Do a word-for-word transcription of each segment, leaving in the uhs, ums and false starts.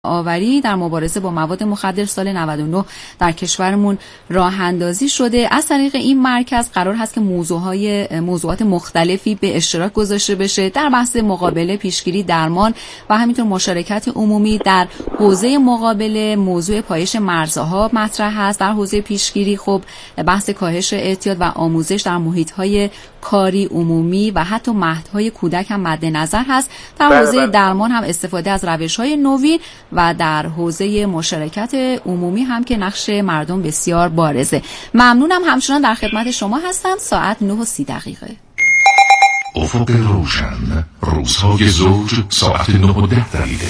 آوری در مبارزه با مواد مخدر سال نود و نه در کشورمون راه اندازی شده. از طریق این مرکز قرار هست که موضوعهای موضوعات مختلفی به اشتراک گذاشته بشه در بحث مقابله، پیشگیری، درمان و همینطور مشارکت عمومی. در حوزه مقابله موضوع پایش مرزها مطرح هست، در حوزه پیشگیری خب بحث کاهش اعتیاد و آموزش در محیط‌های کاری عمومی و حتی مهدهای کودک هم مد نظر هست. در حوزه درمان هم استفاده از روش‌های نوین و در حوزه مشارکت عمومی هم که نقش مردم بسیار بارزه. ممنونم، همچنان در خدمت شما هستم. ساعت نه و سی دقیقه. افق روشن، روزهای زوج، ساعت نه و ده دقیقه.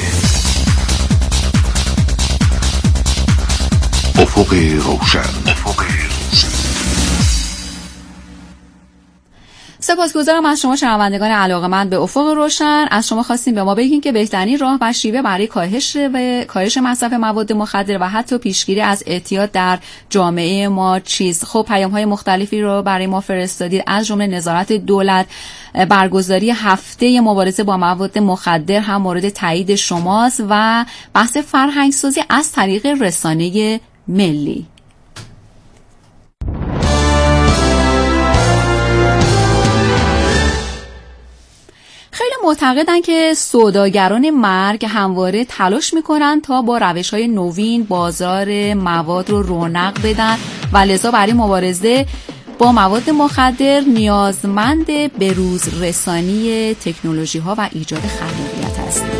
افق روشن. افق روشن. سپاسگزارم از شما شنوندگان علاقه‌مند به افق روشن. از شما خواستیم به ما بگین که بهترین راه و شیوه برای کاهش و کاهش مصرف مواد مخدر و حتی پیشگیری از اعتیاد در جامعه ما چیست. خب پیام‌های مختلفی رو برای ما فرستادید، از جمله نظارت دولت، برگزاری هفته مبارزه با مواد مخدر هم مورد تایید شماست و بحث فرهنگ‌سازی از طریق رسانه ملی. خیلی معتقدن که سوداگران مرگ همواره تلاش میکنن تا با روش‌های نوین بازار مواد رو رونق بدن و لذا برای مبارزه با مواد مخدر نیازمند بروز رسانی تکنولوژی‌ها و ایجاد خلاقیت هستند.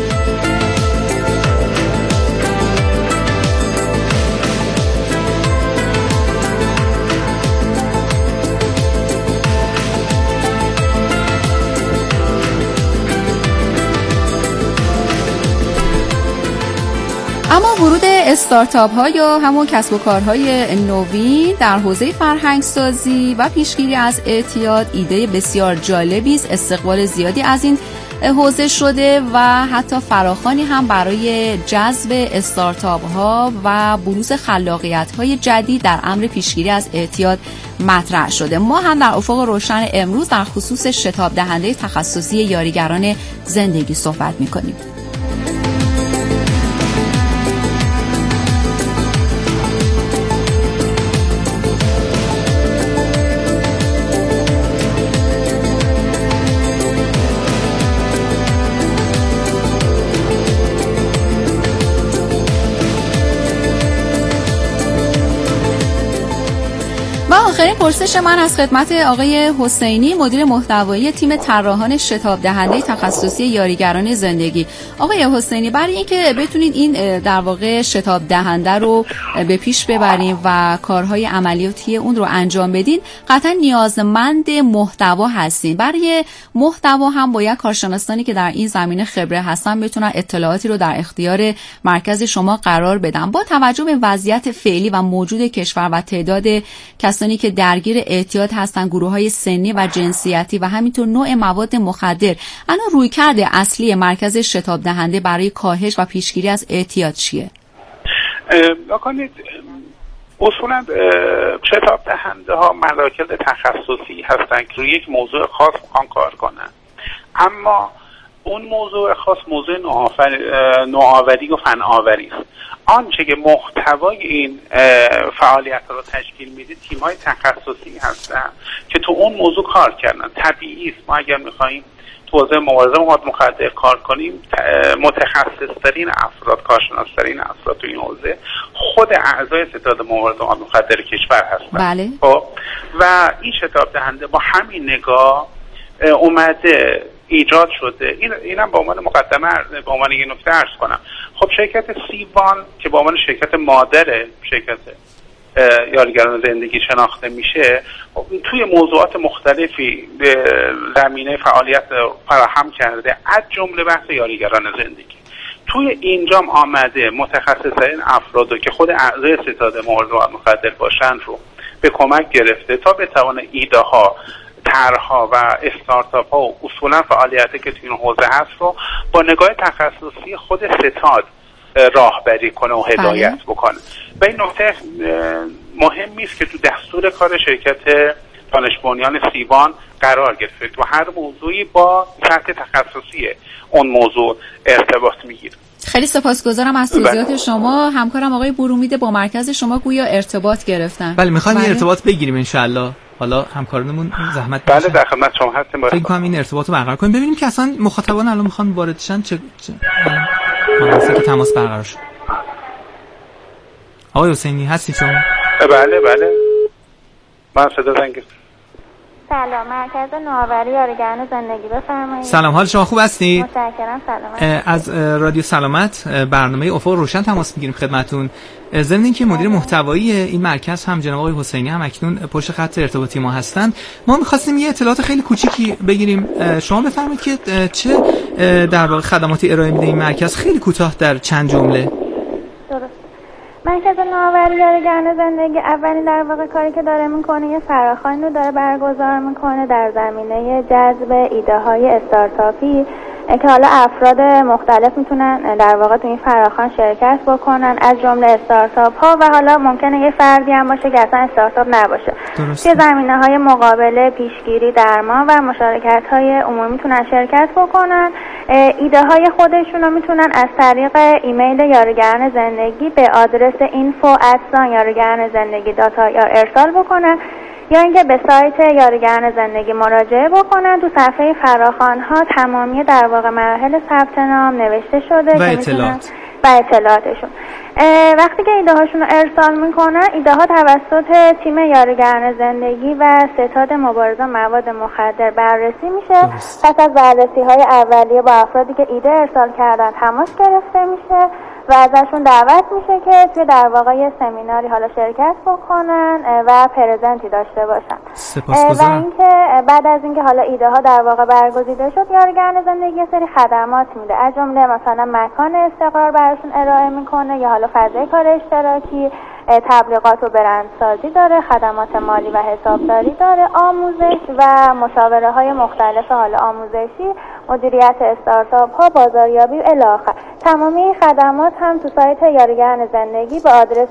اما ورود استارتاپ ها یا همون کسب و کارهای نوین در حوزه فرهنگ سازی و پیشگیری از اعتیاد ایده بسیار جالبی است. استقبال زیادی از این حوزه شده و حتی فراخوانی هم برای جذب استارتاپ ها و بروز خلاقیت های جدید در امر پیشگیری از اعتیاد مطرح شده. ما هم در افق روشن امروز در خصوص شتاب دهنده تخصصی یاریگران زندگی صحبت می‌کنیم. آخرین پرسش من از خدمت آقای حسینی، مدیر محتوایی تیم طراحان شتاب دهنده تخصصی یاریگران زندگی. آقای حسینی، برای اینکه بتونید این در واقع شتاب دهنده رو به پیش ببرین و کارهای عملیاتی اون رو انجام بدین، قطعا نیازمند محتوا هستین. برای محتوا هم باید کارشناسانی که در این زمینه خبره هستن بتونن اطلاعاتی رو در اختیار مرکز شما قرار بدن. با توجه به وضعیت فعلی و موجود کشور و تعداد کسانی که درگیر اعتیاد هستن، گروه‌های سنی و جنسیتی و همینطور نوع مواد مخدر، الان رویکرد اصلی مرکز شتاب دهنده برای کاهش و پیشگیری از اعتیاد چیه؟ بکنید اصولا شتاب دهنده ها مراکز تخصصی هستن که روی یک موضوع خاص میخوان کار کنن، اما اون موضوع خاص موضوع نوآوری و فناوری است. آنچه که محتوای این فعالیت رو تشکیل میده تیم‌های تخصصی هستن که تو اون موضوع کار کردن. طبیعی است ما اگر می‌خوایم تو حوزه مبارزه با مواد مخدر کار کنیم، متخصص‌ترین افراد، کارشناس‌ترین افراد تو این حوزه خود اعضای ستاد مبارزه با مواد مخدر کشور هستن. بله. خب و این شتاب دهنده با همین نگاه اومده ایجاد شده. این اینم به عنوان مقدمه به عنوان یه نکته عرض کنم. خب شرکت سیوان که به عنوان شرکت مادر شرکت یاریگران زندگی شناخته میشه، توی موضوعات مختلفی زمینه فعالیت فراهم کرده، از جمله بحث یاریگران زندگی. توی اینجام آمده متخصصین افرادو که خود اعضای ستاد مبارزه با مخدر باشن رو به کمک گرفته تا بتونه ایده ها، طرح‌ها و استارتاپ ها و اصولا فعالیتی که توی این حوزه هست رو با نگاه تخصصی خود ستاد راهبری کنه و هدایت بکنه. و این نکته مهمی است که تو دستور کار شرکت دانش بنیان سیوان قرار گرفته و هر موضوعی با سطح تخصصی اون موضوع ارتباط میگیره. خیلی سپاسگزارم از توضیحات شما. همکارم آقای برومید با مرکز شما گویا ارتباط گرفتن. بله می‌خوایم بله. ارتباط بگیریم ان شاءالله. حالا همکارانمون زحمت بله در خدمت شما هستیم. فکر کنم این ارتباط رو برقرار کنیم ببینیم که اصلا مخاطبان الان میخوان وارد شن چه چه که تماس برقرار شد. آقای حسینی هستی شما؟ بله بله من صدا زنگ. سلام، مرکز نوآوری یارگران زندگی بفرمایید. سلام، حال شما خوب هستید؟ متشکرم. سلامت. از رادیو سلامت برنامه افق روشن تماس میگیریم خدمتتون. ضمن اینکه مدیر محتوایی این مرکز هم جناب آقای حسینی هم اکنون پشت خط ارتباطی ما هستند، ما می‌خواستیم یه اطلاعات خیلی کوچیکی بگیریم. شما بفرمایید که چه در واقع خدماتی ارائه میده این مرکز، خیلی کوتاه در چند جمله. درست. مرکز نوآوری یارگران زندگی اولین در واقع کاری که داره میکنه یه فراخوانی رو داره برگزار میکنه در زمینه جذب ایده های استارتاپی که حالا افراد مختلف میتونن در واقع تو این فراخوان شرکت بکنن، از جمله استارتاپ ها و حالا ممکنه یه فردی هم باشه که اصلا استارتاپ نباشه. توی زمینه های مقابله، پیشگیری، درمان و مشارکت های عمومی میتونن شرکت بکنن. ایده های خودشون رو میتونن از طریق ایمیل یارگران زندگی به آدرس اینفو ات یارگران زندگی دات آی آر ارسال بکنن یا اینکه به سایت یارگران زندگی مراجعه بکنن. تو صفحه فراخوان ها تمامی در واقع مراحل ثبت نام نوشته شده و اطلاعات و اطلاعاتشون. وقتی که ایده هاشون رو ارسال میکنن، ایده ها توسط تیم یارگران زندگی و ستاد مبارزه مواد مخدر بررسی میشه. پس از بررسی های اولیه با افرادی که ایده ارسال کردن تماس گرفته میشه و ازشون دعوت میشه که توی در واقع یه سمیناری حالا شرکت بکنن و پرزنتی داشته باشن. و اینکه بعد از اینکه حالا ایده ها در واقع برگزیده شد، یارگران زندگی یه سری خدمات میده، از جمله مثلا مکان استقرار براشون ارائه میکنه یا حالا فضای کار اشتراکی، تبلیغات و برندسازی داره، خدمات مالی و حسابداری داره، آموزش و مشاوره های مختلف حالا آموزشی، مدیریت استارتاپ ها، بازاریابی و الی آخر. تمامی خدمات هم تو سایت یارگران زندگی به آدرس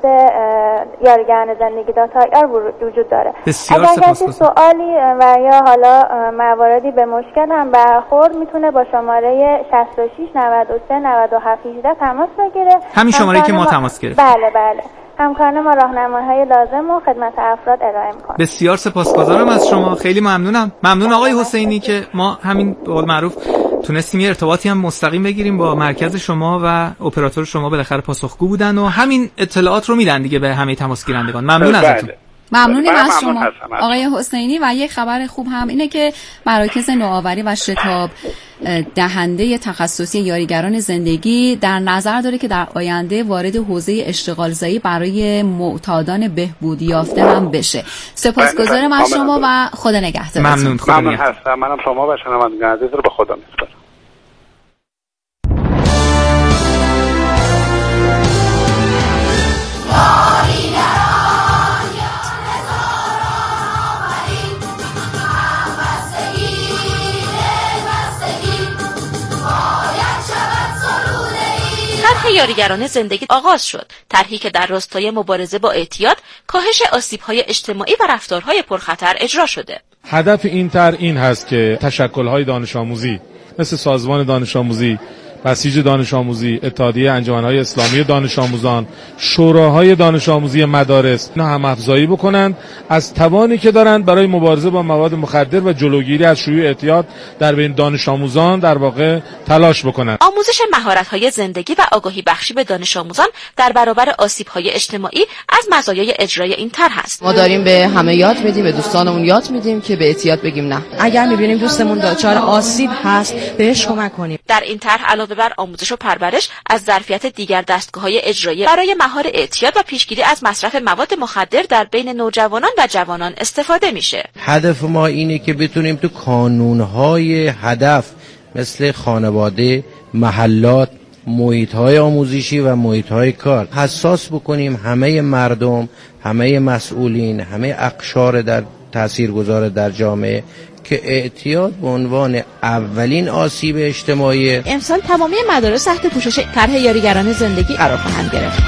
یارگران زندگی دات آی آر وجود داره. اگر کسی سوالی و یا حالا مواردی به مشکل هم برخورد میتونه با شماره شصت و شش نود و سه نود و هفت هجده تماس بگیره. همین شماره که ما تماس گرفتیم. بله بله. همکاران ما راهنمایی‌های لازم و خدمت افراد ارائه می‌کنه. بسیار سپاسگزارم از شما، خیلی ممنونم. ممنون آقای حسینی که ما همین به قول معروف تونستیم یه ارتباطی هم مستقیم بگیریم با مرکز شما و اپراتور شما، بالاخره پاسخگو بودن و همین اطلاعات رو میدن دیگه به همه تماس گیرندگان. ممنون ازتون. ممنونیم از شما آقای حسینی. و یک خبر خوب هم اینه که مراکز نوآوری و شتاب دهنده تخصصی یاریگران زندگی در نظر داره که در آینده وارد حوزه اشتغال زایی برای معتادان بهبودی یافته هم بشه. سپاسگزارم از شما و خدا نگهدار. ممنون. خدا ممنون هستم. منم شما و شنوندگان عزیز رو به خدا میسپارم. طرح یاریگران زندگی آغاز شد. طرحی که در راستای مبارزه با اعتیاد، کاهش آسیب‌های اجتماعی و رفتارهای پرخطر اجرا شده. هدف این طرح این هست که تشکل‌های دانش آموزی مثل سازمان دانش آموزی، بسیج دانش آموزی، اتحادیه انجمن‌های اسلامی دانش آموزان، شوراهای دانش آموزی مدارس اینا هم افزایی بکنند از توانی که دارند برای مبارزه با مواد مخدر و جلوگیری از شیوع اعتیاد در بین دانش آموزان در واقع تلاش بکنند. آموزش مهارت‌های زندگی و آگاهی بخشی به دانش آموزان در برابر آسیب‌های اجتماعی از مزایای اجرای این طرح است. ما داریم به همه یاد میدیم، به دوستانمون یاد میدیم که به اعتیاد بگیم نه. اگر می‌بینیم دوستمون دچار آسیب هست، بهش کمک کنیم. در این طرح علاوه بر آموزش و پرورش، از ظرفیت دیگر دستگاه‌های اجرایی برای مهار اعتیاد و پیشگیری از مصرف مواد مخدر در بین نوجوانان و جوانان استفاده میشه. هدف ما اینه که بتونیم تو کانون‌های هدف مثل خانواده، محلات، محیط‌های آموزشی و محیط‌های کار حساس بکنیم همه مردم، همه مسئولین، همه اقشار در تاثیرگذار در جامعه که اعتیاد به عنوان اولین آسیب اجتماعی امسال تمامی مدارس تحت پوشش طرح یاریگران زندگی قرار خواهند گرفت.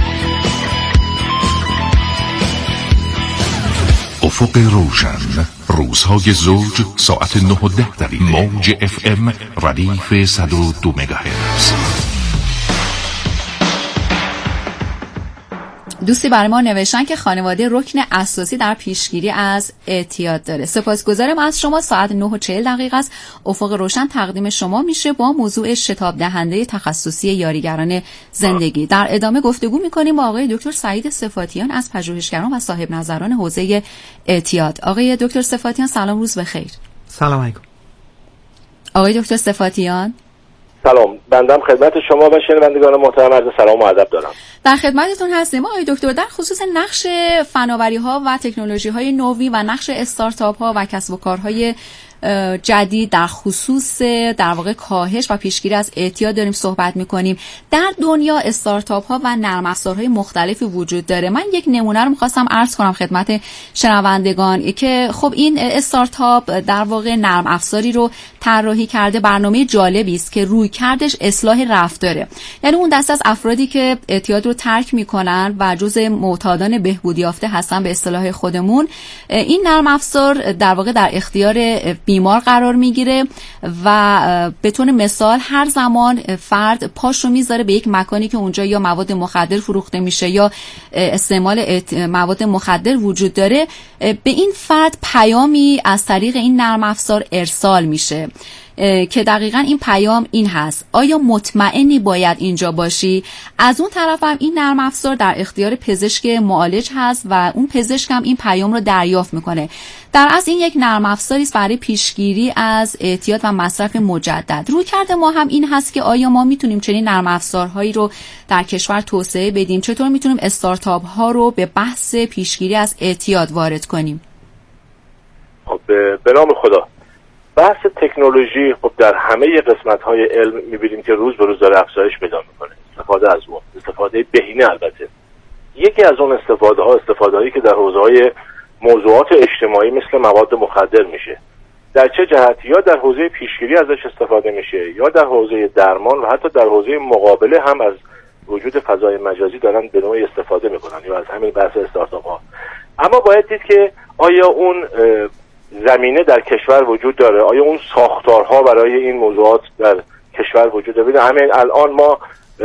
افق روشن روزهای زوج ساعت نه و ده دقیقه. موج اف ام ردیف صد و دو مگاهرتز. دوستی برای ما نوشتن که خانواده رکن اساسی در پیشگیری از اعتیاد داره. سپاسگزارم از شما. ساعت نه و چهل دقیقه است. افق روشن تقدیم شما میشه با موضوع شتاب دهنده تخصصی یاریگران زندگی. در ادامه گفتگو میکنیم با آقای دکتر سعید صفاتیان از پژوهشگران و صاحب نظران حوزه اعتیاد. آقای دکتر صفاتیان سلام، روز بخیر. سلام علیکم. آقای دکتر صفاتیان سلام، بندم خدمت شما و شنوندگان محترم عرض سلام و ادب دارم. در خدمتتون هستیم آقای دکتر. در خصوص نقش فناوری‌ها و تکنولوژی‌های نوین و نقش استارتاپ‌ها و کسب و کارهای جدید در خصوص در واقع کاهش و پیشگیری از اعتیاد داریم صحبت می‌کنیم. در دنیا استارتاپ‌ها و نرم افزارهای مختلفی وجود داره. من یک نمونه رو می‌خواستم عرض کنم خدمت شنوندگان که خب این استارتاپ در واقع نرم افزاری رو طراحی کرده. برنامه جالبی است که رویکردش اصلاح رفتاره. یعنی اون دسته از افرادی که اعتیاد رو ترک می‌کنن و جزء معتادان بهبود یافته هستن به اصطلاح خودمون، این نرم افزار در واقع در اختیار بیمار قرار میگیره و به طور مثال هر زمان فرد پاش رو میذاره به یک مکانی که اونجا یا مواد مخدر فروخته میشه یا استعمال مواد مخدر وجود داره، به این فرد پیامی از طریق این نرم افزار ارسال میشه که دقیقاً این پیام این هست: آیا مطمئنی باید اینجا باشی؟ از اون طرف هم این نرم افزار در اختیار پزشک معالج هست و اون پزشک هم این پیام رو دریافت میکنه. در اصل این یک نرم افزاری است برای پیشگیری از اعتیاد و مصرف مجدد. رویکرد ما هم این هست که آیا ما میتونیم چنین نرم افزارهایی رو در کشور توسعه بدیم؟ چطور میتونیم استارتاپ ها رو به بحث پیشگیری از اعتیاد وارد کنیم؟ خب به نام خدا، بحث تکنولوژی خب در همه قسمت‌های علم می‌بینیم که روز به روز داره افزایش پیدا می‌کنه. استفاده از اون، استفاده بهینه البته. یکی از اون استفاده‌ها استفاده‌ای که در حوزه‌های موضوعات اجتماعی مثل مواد مخدر میشه. در چه جهت؟ یا در حوزه پیشگیری ازش استفاده میشه یا در حوزه درمان و حتی در حوزه مقابله هم از وجود فضای مجازی دارن به نوعی استفاده می‌کنن یا از همین بحث استارتاپ‌ها. اما باید دید که آیا اون زمینه در کشور وجود داره؟ آیا اون ساختارها برای این موضوعات در کشور وجود داره؟ همین الان ما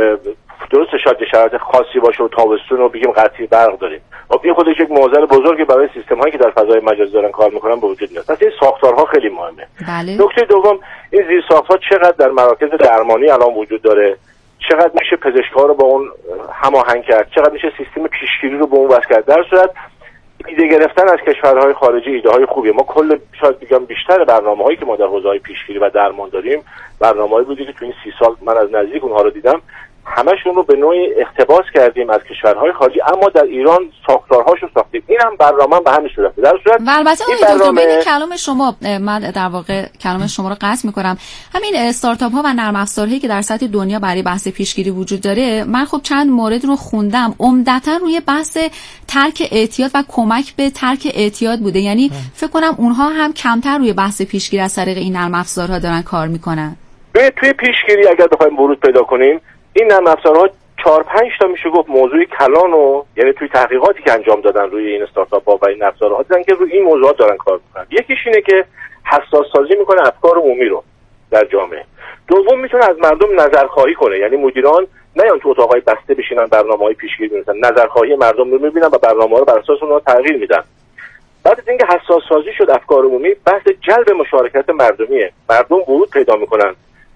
درست شاید شرایط خاصی باشه و تابستون رو بگیم قطعی برق داریم. خب این خودش یک معضل بزرگی برای سیستم هایی که در فضای مجازی دارن کار میکنن به وجود میاد. پس این ساختارها خیلی مهمه. بله. نکته دوم، این زیر ساختها چقدر در مراکز درمانی الان وجود داره؟ چقدر میشه پزشک‌ها رو با اون هماهنگ کرد؟ چقدر میشه سیستم پیشگیری رو به اون وصل کرد؟ در صورت ایده گرفتن از کشورهای خارجی ایده های خوبیه. ما کل شاید بگم بیشتر برنامه‌هایی که ما در حوزه‌های پیشگیری و درمان داریم برنامه‌ای بودی که تو این سی سال من از نزدیک اونها رو دیدم، همشون رو به نوعی اقتباس کردیم از کشورهای خارجی، اما در ایران ساختارهاشو ساختیم. این هم برنامه به همین صورته. در صورت و البته این برنامه بین کلام شما، من در واقع کلام شما رو قطع می‌کنم، همین استارتاپ ها و نرم افزارهایی که در سطح دنیا برای بحث پیشگیری وجود داره، من خب چند مورد رو خوندم، عمدتاً روی بحث ترک اعتیاد و کمک به ترک اعتیاد بوده. یعنی فکر کنم اونها هم کمتر روی بحث پیشگیری از طریق این نرم افزارها دارن کار می‌کنن. توی پیشگیری اگر بخوایم ورود پیدا کنیم، این نرم افزارها چهار پنج تا میشه گفت موضوع کلان و یعنی توی تحقیقاتی که انجام دادن روی این استارتاپ ها و این افزارها دیدن که روی این موضوعات دارن کار میکنن. یکیش اینه که حساس سازی میکنه افکار عمومی رو در جامعه. دوم میتونه از مردم نظرخواهی کنه، یعنی مدیران نیان تو اتاقای بسته بشینن برنامه‌های پیشگیری بنویسن، نظرخواهی مردم رو میبینن و برنامه‌ها رو بر اساس اونها تغییر میدن. بعد از اینکه حساس سازی شد افکار عمومی، بحث جلب مشارکت مردمیه. مردم ورود پیدا میکنن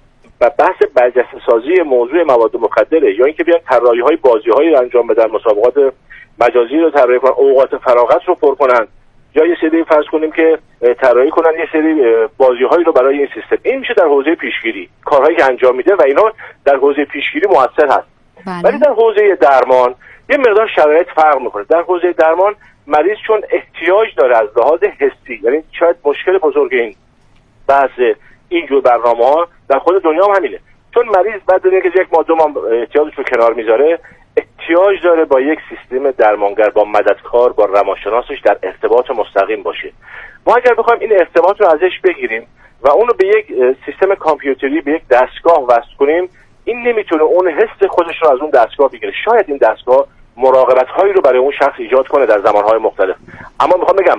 و بحث برجسته سازی موضوع مواد مخدره، یا اینکه بیان طراحی‌های بازی‌هایی رو انجام بدن، مسابقات مجازی رو طراحی کنن، اوقات فراغت رو پر کنن، یا یه سری فرض کنیم که طراحی کنن یه سری بازی‌هایی رو برای این سیستم. این میشه در حوزه پیشگیری کارهایی که انجام میده و اینا در حوزه پیشگیری مؤثر هست. ولی در حوزه درمان یه مقدار شرایط فرق میکنه. در حوزه درمان مریض چون احتیاج داره از لحاظ حسی، یعنی شاید مشکل بزرگ این بحث اینجور برنامه‌ها در خود دنیا هم همینه، چون مریض بعد از اینکه یک ماه دو ماه احتیاجش رو کنار میذاره، احتیاج داره با یک سیستم درمانگر، با مددکار، با روانشناسش در ارتباط مستقیم باشه. ما اگر بخوایم این ارتباط رو ازش بگیریم و اون رو به یک سیستم کامپیوتری، به یک دستگاه وصل کنیم، این نمیتونه اون حس خودش رو از اون دستگاه بگیره. شاید این دستگاه مراقبت‌هایی رو برای اون شخص ایجاد کنه در زمان‌های مختلف، اما میخوام بگم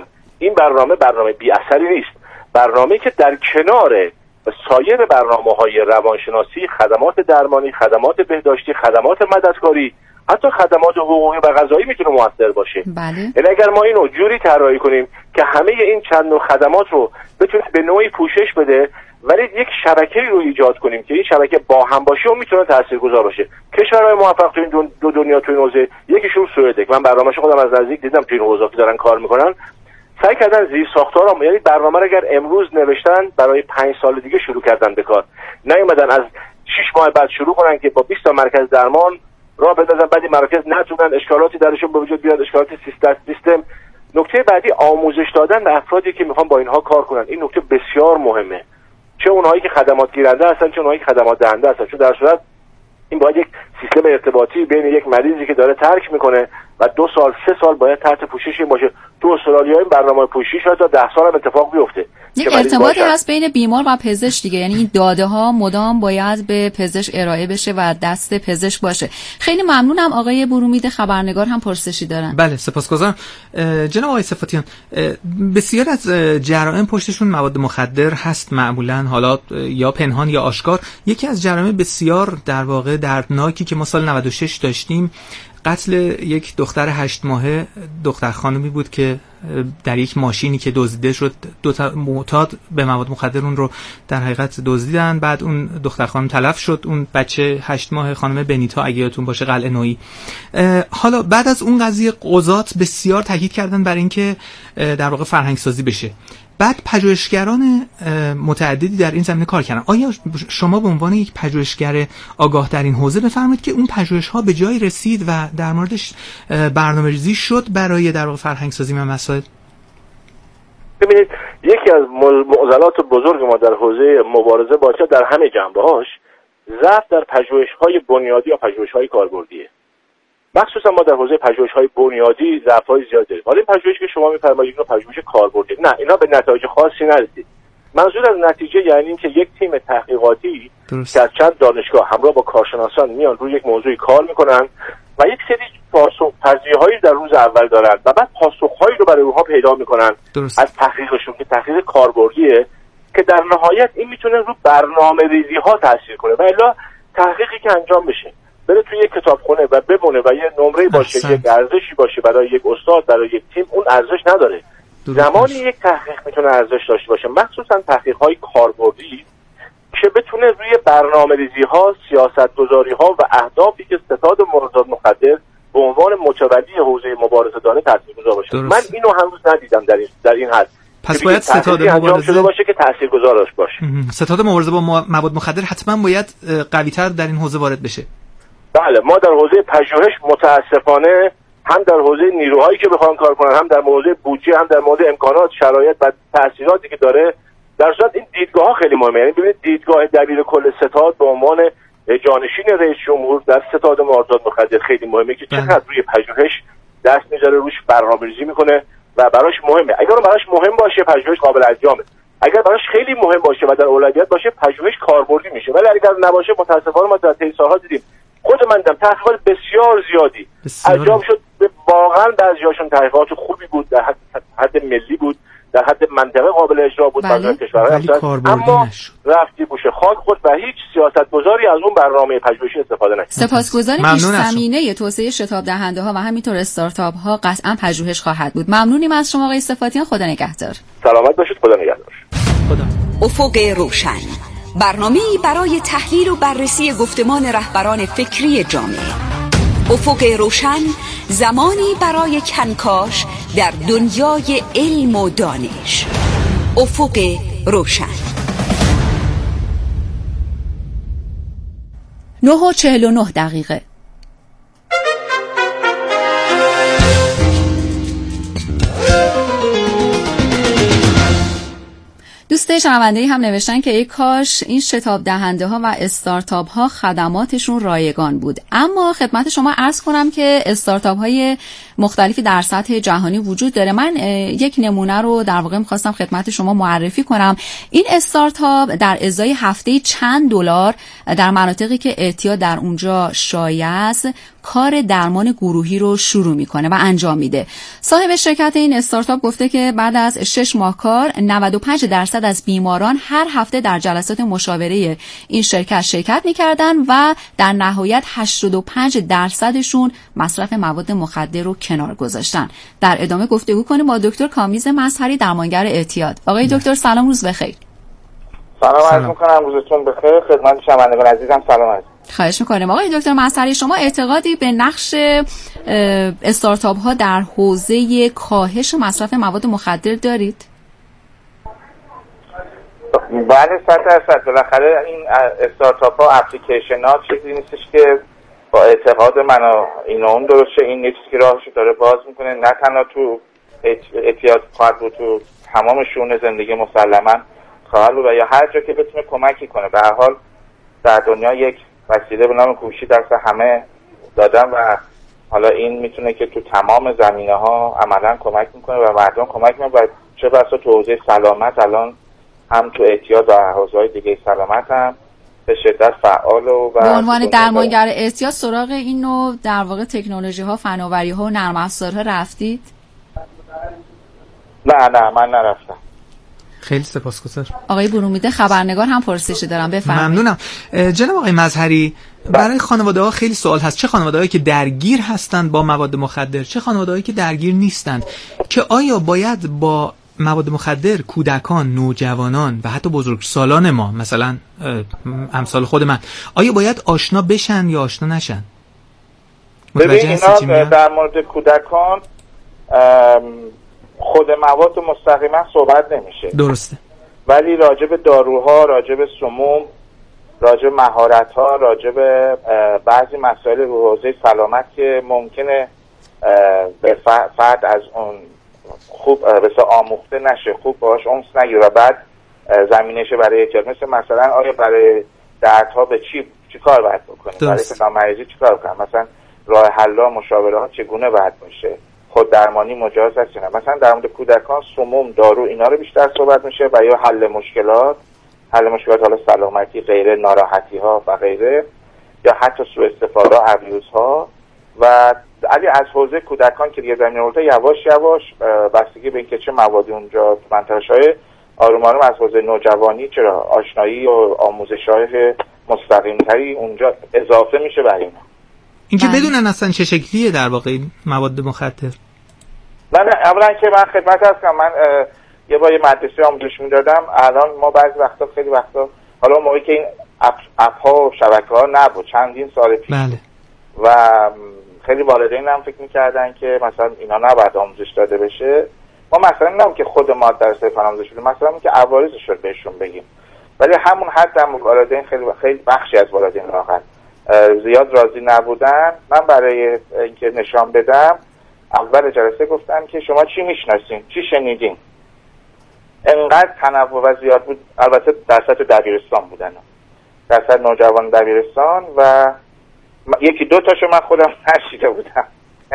این برنامه برنامه بی اثری نیست، برنامه‌ای که در کنار سایر برنامه‌های روانشناسی، خدمات درمانی، خدمات بهداشتی، خدمات مددکاری، حتی خدمات حقوقی و قضایی میتونه موثر باشه. بله. یعنی اگر ما اینو جوری طراحی کنیم که همه این چند نوع خدمات رو بتونه به نوعی پوشش بده، ولی یک شبکه‌ای رو ایجاد کنیم که این شبکه با هم باشه و میتونه تاثیرگذار باشه. کشورهای موفق تو این دو دنیا تو این حوزه، یکیشون سوئده که من برنامه‌اش خودم از نزدیک دیدم تو این حوزه که دارن کار میکنن، سعی کردن زیر ساختارا، یعنی برنامه رو اگر امروز نوشتن برای پنج سال دیگه شروع کردن به کار، نیومدن از شش ماه بعد شروع کنن که با بیست تا مرکز درمان راه بندازن، بعد این مراکز نتونن، اشکالاتی درشون به وجود بیاد، اشکالات سیستم سیستم. نکته بعدی آموزش دادن به افرادی که میخوان با اینها کار کنن. این نکته بسیار مهمه، چه اونهایی که خدمات گیرنده هستن چه اونهایی که خدمات دهنده هستن، چون در صورت این باید یک سیستم ارتباطی بین یک مریضی که داره ترک میکنه و دو سال سه سال باید تحت پوشش این باشه. تو استرالیا این برنامه پوشش شاید تا ده سال هم اتفاق بیفته. یک ارتباطی هست بین بیمار و پزشک دیگه، یعنی این داده ها مدام باید به پزشک ارائه بشه و دست پزشک باشه. خیلی ممنونم. آقای برومید خبرنگار هم پرسشی دارن. بله سپاسگزارم. جناب آقای صفاتیان، بسیار از جرائم پشتشون مواد مخدر هست، معمولا حالا یا پنهان یا آشکار. یکی از جرائم بسیار در واقع دردناکی که ما سال نود و شش داشتیم قتل یک دختر هشت ماهه، دختر خانمی بود که در یک ماشینی که دزدیده شد دو تا معتاد به مواد مخدر اون رو در حقیقت دزدیدن، بعد اون دختر خانم تلف شد، اون بچه هشت ماه خانم بنیتا اگه یادتون باشه قلعه نویی. حالا بعد از اون قضیه قضات بسیار تاکید کردن بر اینکه در واقع فرهنگ سازی بشه. بعد پژوهشگران متعددی در این زمینه کار کردن. آیا شما به عنوان یک پژوهشگر آگاه در این حوزه بفرمایید که اون پژوهش‌ها به جایی رسید و در موردش برنامه‌ریزی شد برای در واقع فرهنگ سازی و مسائل؟ ببینید، یکی از معضلات بزرگ ما در حوزه مبارزه با اعتیاد در همه جنبه‌هاش ضعف در پژوهش‌های بنیادی یا پژوهش‌های کاربردیه. مخصوصا ما در حوزه پژوهش‌های بنیادی ضعف‌های زیاد داریم. حالا این پژوهشی که شما می‌فرمایید اینو پژوهش کاربردی، نه، اینا به نتایج خاصی نرسید. منظور از نتیجه یعنی اینکه یک تیم تحقیقاتی که از چند دانشگاه همراه با کارشناسان میان روی یک موضوعی کار میکنن و یک سری پاسخ پذیری‌هایی در روز اول دارن و بعد پاسخ‌هایی رو برای اونها پیدا میکنن درست. از تحقیقشون که تحقیق کاربردیه که در نهایت این میتونه رو برنامه‌ریزی‌ها تاثیر کنه و الا تحقیقی که انجام بشه بره توی یک کتابخونه و بمونه و یه نمره باشه، احسن. یک ارزشی باشه برای یک استاد، برای یک تیم، اون ارزش نداره. زمانی یک تحقیق میتونه ارزش داشته باشه، مخصوصا تحقیق‌های کاربردی که بتونه روی برنامه‌ریزی‌ها، سیاست‌گذاری‌ها و اهدافی که ستاد مبارزات مخدر به عنوان متولی حوزه مبارزه داره تاثیرگذار باشه. من اینو هنوز ندیدم در این در این حد. پس باید ستاد مبارزه شده باشه که تاثیرگذار باشه. ستاد مبارزه با مواد مخدر حتما باید قوی‌تر در این حوزه وارد بشه. بله، ما در حوزه پژوهش متاسفانه هم در حوزه نیروهایی که بخوان کار کنن، هم در حوزه بودجه، هم در حوزه امکانات، شرایط و تاثیراتی که داره، در صورت این دیدگاه‌ها خیلی مهمه. یعنی ببینید دیدگاه دبیر کل ستاد به عنوان جانشین رئیس جمهور در ستاد مبارزات مخدر خیلی مهمه که چقدر روی پژوهش دست میذاره، روش برنامه‌ریزی میکنه و براش مهمه. اگر براش مهم باشه پژوهش قابل انجامه، اگر براش خیلی مهم باشه و در اولویت باشه پژوهش کاربردی میشه. ولی اگر نباشه متاسفانه ما در طی سال‌ها دیدیم، خود من دیدم تحقیقات بسیار زیادی انجام شد، واقعا بعضی‌هاشون تحقیقات خوبی بود، در حد, حد ملی بود، در حد منطقه قابل اجرا بود، بله. کشورهای اما رفتی بوشه خاک خود و هیچ سیاستگذاری از اون برنامه پژوهشی استفاده نکرد. سپاسگزاریم. پیش زمینه توسعه شتاب دهنده ها و همینطور استارتاپ ها قطعا پژوهش خواهد بود. ممنونیم از شما آقای صفاتیان. خدا نگهدار. سلامت باشید. خدا نگهدار. خدا. افق روشن، برنامه‌ای برای تحلیل و بررسی گفتمان رهبران فکری جامعه. افق روشن، زمانی برای کنکاش در دنیای علم و دانش. افق روشن. نه و چهل و نه دقیقه. دوست شنونده‌ای هم نوشتن که ای کاش این شتاب دهنده ها و استارتاپ ها خدماتشون رایگان بود. اما خدمت شما عرض کنم که استارتاپ های مختلفی در سطح جهانی وجود داره. من یک نمونه رو در واقع می‌خواستم خدمت شما معرفی کنم. این استارتاپ در ازای هفته چند دلار در مناطقی که اعتیاد در اونجا شایع است کار درمان گروهی رو شروع میکنه و انجام میده. صاحب شرکت این استارتاپ گفته که بعد از شش ماه کار نود و پنج درصد از بیماران هر هفته در جلسات مشاوره این شرکت شرکت میکردن و در نهایت هشتاد و پنج درصدشون مصرف مواد مخدر رو کنار گذاشتن. در ادامه گفتگو کنیم با دکتر کامیز مظهری، درمانگر اعتیاد. آقای دکتر سلام، روز بخیر. سلام عرض میکنم، روزتون بخیر. خدمت شنوندگان عزیزم سلام عرض. خواهش میکنیم. آقای دکتر مظهری، شما اعتقادی به نقش استارتاپ ها در حوزه کاهش مصرف مواد مخدر دارید؟ بله صد درصد. بالاخره این استارتاپ ها اپلیکیشن ها چیزی نیستش که با اعتقاد من و این اون درسته. این چیزی که راهشو داره باز میکنه، نه تنها تو اعتیاد خواهد بود، تو تمام شؤون زندگی مسلما خواهد بود و یا هر جا که بتونه کمکی کنه. به هر حال در دنیا یک وسیله به نام کوشش دست همه دادن و حالا این میتونه که تو تمام زمینه ها عملا کمک میکنه و مردم کمک میکنه و چه بسا تو حوزه سلامت الان هم تو اعتیاد و حوزه‌های دیگه سلامت هم به شدت فعال و به عنوان درمانگر اعتیاد سراغ اینو در واقع تکنولوژی ها، فناوری ها و نرم افزارها رفتید؟ نه نه من نرفتم. خیلی سپاسگزار. آقای برومیده خبرنگار هم پرسشی دارم، بفرمایید. ممنونم. جناب آقای مظهری، برای خانواده ها خیلی سوال هست، چه خانواده‌هایی که درگیر هستند با مواد مخدر، چه خانواده‌هایی که درگیر نیستند، که آیا باید با مواد مخدر کودکان، نوجوانان و حتی بزرگسالان ما، مثلا امثال خود من، آیا باید آشنا بشن یا آشنا نشن؟ ببین اینا در مورد کودکان خود مواد مستقیما صحبت نمیشه، درسته، ولی راجب داروها، راجب سموم، راجب مهارت‌ها، راجب بعضی مسائل حوزه سلامت که ممکنه به فرد از اون خوب بسیار آموخته نشه، خوب باهاش انس نگیره و بعد زمینشه برای اعتیاد، مثل مثلا آیا برای دردها به چی چی کار باید بکنیم، برای فلان مریضی چی کار کنیم، مثلا راه حل‌ها، مشاوره‌ها چگونه باید باشه، خود درمانی مجاز است نه. مثلا در مورد کودکان سموم، دارو، اینا رو بیشتر صحبت میشه و یا حل مشکلات، حل مشکلات حالا سلامتی، غیره، ناراحتی ها و غیره، یا حتی سوء استفاده، ابیوز ها. و علی از حوزه کودکان که دیگه زمین آورده، یواش یواش بستگی به اینکه چه موادی اونجا منطقه‌های آروم آروم از حوزه نوجوانی چرا آشنایی و آموزش‌های مستقیم‌تری اونجا اضافه میشه برای اینا. اینکه بدونن اصلا چه شکلیه در واقع این مواد مخدر. نه نه اولا که من خدمت هستم، من یه با یه مدرسه آموزش میدادم. الان ما بعضی وقتا خیلی وقتا حالا موقعی که این اپ, اپ ها و شبکه ها نبود چندین سال پیش، بله. و خیلی والدین هم فکر میکردن که مثلا اینا نباید آموزش داده بشه. ما مثلا نمیدونم که خود ما درس فن آموزش بدیم، مثلا که عوارضش رو بهشون بگیم، ولی همون حد هم والدین خیلی خیلی بخشی از والدین واقعا زیاد راضی نبودن. من برای اینکه نشان بدم اول جلسه گفتم که شما چی میشناسین، چی شنیدین. انقدر تنوع و زیاد بود، البته در سطح دبیرستان بودن، در سطح نوجوان دبیرستان، و یکی دو تاشو من خودم نشیده بودم.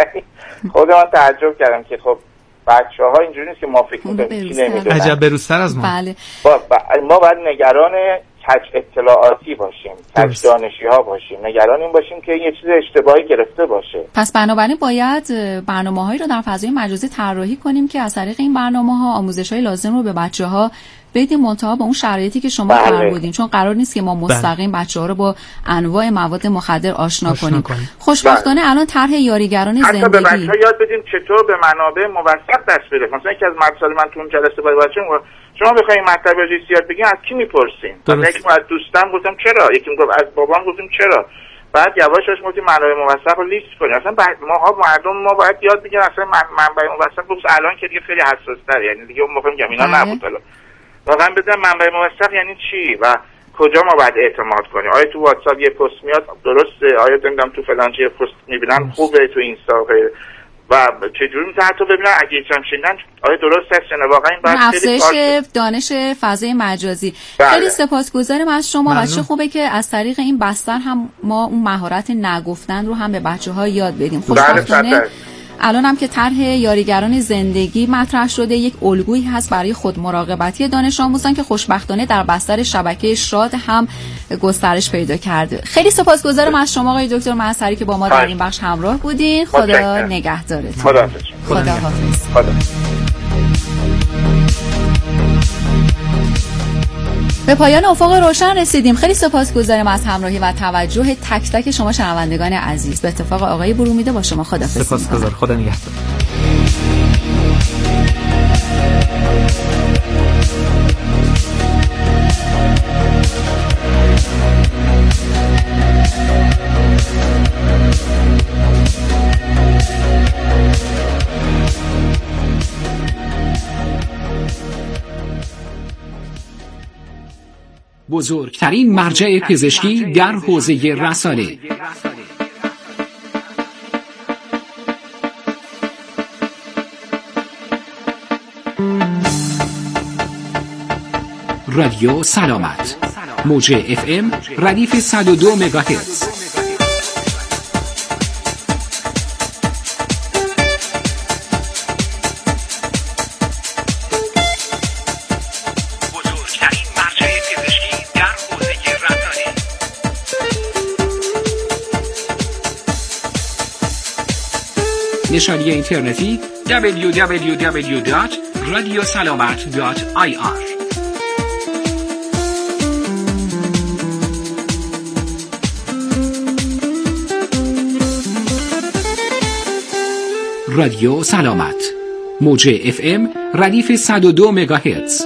خودم تعجب کردم که خب بچه‌ها اینجوری نیست که ما فکر می‌کنیم چی نمی‌دونن، عجب بروزتر از ما. بله. با با ما باید نگران کج اطلاعاتی باشیم، کج دانشی ها باشیم، نگران این باشیم که یه چیز اشتباهی گرفته باشه. پس بنابراین باید برنامه‌هایی رو در فضای مجازی طراحی کنیم که از طریق این برنامه‌ها آموزش‌های لازم رو به بچه‌ها بدیم، منتها با اون شرایطی که شما فرمودین، چون قرار نیست که ما مستقیم بچه‌ها رو با انواع مواد مخدر آشنا, آشنا کنیم. کنیم. خوشبختانه الان طرح یاریگران زندگی حتی به بچه‌ها یاد بدیم چطور به منابع موثق دست پیدا کنن. مثلا یکی از مقصد من تو اون جلسه با بچه‌ها، شما بخواید مطلب راجع یاد بگین از کی میپرسین؟ یکی از دوستام گفتم چرا، یکی میگفت از بابام، گفتم چرا. بعد یواش یواش گفتیم منابع موثق رو لیست کنیم. اصلا ماها مردم ما باید یاد بگیرن اصلا منبع موثق. گفت الان که دیگه خیلی حساس‌تر، یعنی دیگه اون موقع میگم اینا نبود. حالا واقعا بدون منبع موثق یعنی چی و کجا ما باید اعتماد کنیم؟ آیا تو واتساپ یه پست میاد درسته؟ آیا نمیدونم تو فلان چیه پست میبینم خوبه، تو اینستا غیره، و چجوری میتونه حتی ببینن اگه چم شدن آیا درست هست نه؟ واقعا این بحث افزایش دانش فضای مجازی. بله. خیلی سپاسگزارم از شما و چه خوبه که از طریق این بستر هم ما اون مهارت نگفتن رو هم به بچه‌ها یاد بدیم. خوشبختانه الان هم که طرح یاریگران زندگی مطرح شده، یک الگویی هست برای خود مراقبتی دانش آموزان که خوشبختانه در بستر شبکه شاد هم گسترش پیدا کرده. خیلی سپاسگزارم از شما آقای دکتر معصری که با ما در این بخش همراه بودین. خدا نگهدارتون. خدا حافظ. خدا حافظ. خدا. به پایان افق روشن رسیدیم. خیلی سپاسگزارم از همراهی و توجه تک تک شما شنوندگان عزیز. به اتفاق آقای برومیده با شما خداحافظی. سپاسگزار. خدا نگهدار. بزرگترین مرجع پزشکی در حوزه رسانه. رادیو سلامت، موج اف ام ردیف صد و دو مگاهرتز. نشانی اینترنتی دبلیو دبلیو دبلیو دات رادیو سلامت دات آی آر. رادیو سلامت، موج اف ام ردیف صد و دو مگاهرتز.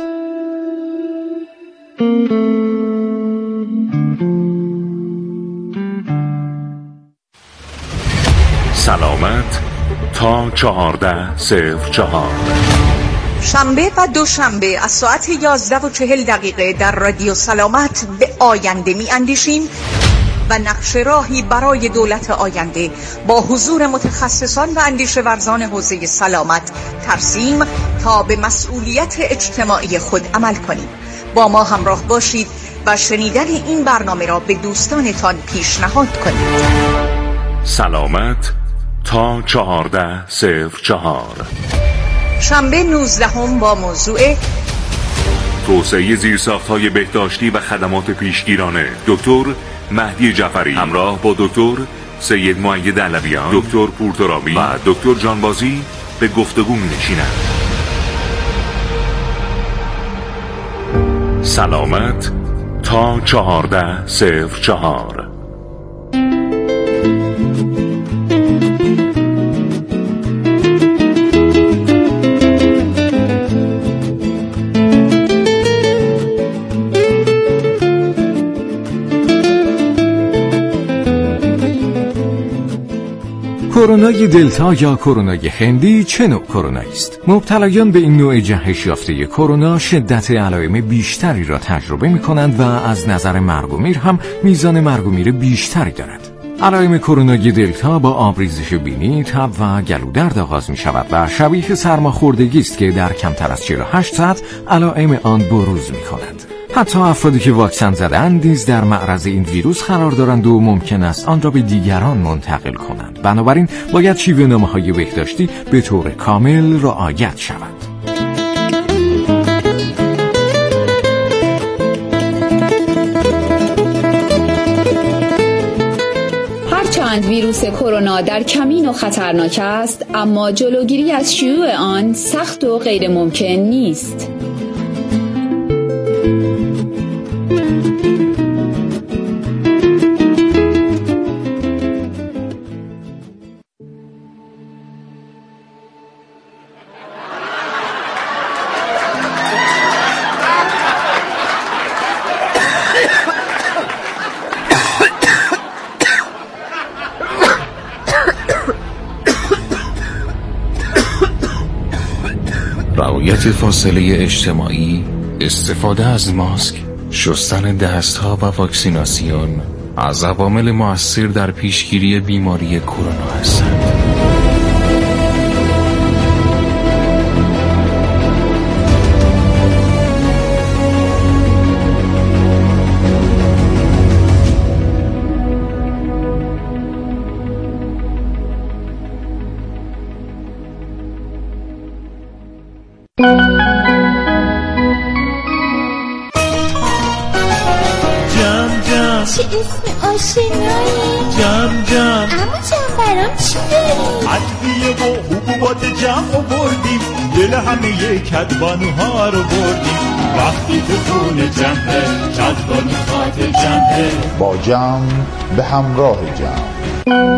سلامت تا چهارده صفر چهار شنبه و دوشنبه از ساعت یازده و چهل دقیقه در رادیو سلامت به آینده می اندیشیم و نقش راهی برای دولت آینده با حضور متخصصان و اندیشه ورزان حوزه سلامت ترسیم تا به مسئولیت اجتماعی خود عمل کنیم. با ما همراه باشید و شنیدن این برنامه را به دوستانتان پیشنهاد کنید. سلامت تا چهارده صفر چهار شنبه نوزدهم با موضوع توسعه زیرساخت‌های بهداشتی و خدمات پیشگیرانه. دکتر مهدی جعفری همراه با دکتر سید مؤید علویان، دکتر پورترابی و دکتر جانبازی به گفتگو می‌نشینند. سلامت تا چهارده صفر چهار کرونای دلتا یا کرونای هندی چه نوع کرونایی است؟ مبتلایان به این نوع جهش یافته کرونا شدت علائم بیشتری را تجربه می‌کنند و از نظر مرگ و میر هم میزان مرگ و میر بیشتری دارد. علائم کرونای دلتا با آبریزش بینی، تب و گلودرد آغاز می‌شود و شبیه سرماخوردگی است که در کمتر از چهل و هشت ساعت علائم آن بروز می‌کنند. حتی افرادی که واکسن زده‌اند نیز در معرض این ویروس قرار دارند و ممکن است آن را به دیگران منتقل کنند. بنابراین باید شیوه‌نامه‌های بهداشتی به طور کامل رعایت شود. هرچند ویروس کرونا در کمین و خطرناک است، اما جلوگیری از شیوع آن سخت و غیر ممکن نیست. رعایت فاصله اجتماعی، استفاده از ماسک، شستن دستها و واکسیناسیون از عوامل مؤثر در پیشگیری بیماری کرونا هستند. چه اسم آشنایی جم جم اما جم برام چی داری؟ ادویه و حبوبات جمع آوردیم دل همه کدبانوها رو بردیم وقتی تو خونه جمعه کدبانو خاطر جمعه با جم به همراه جم.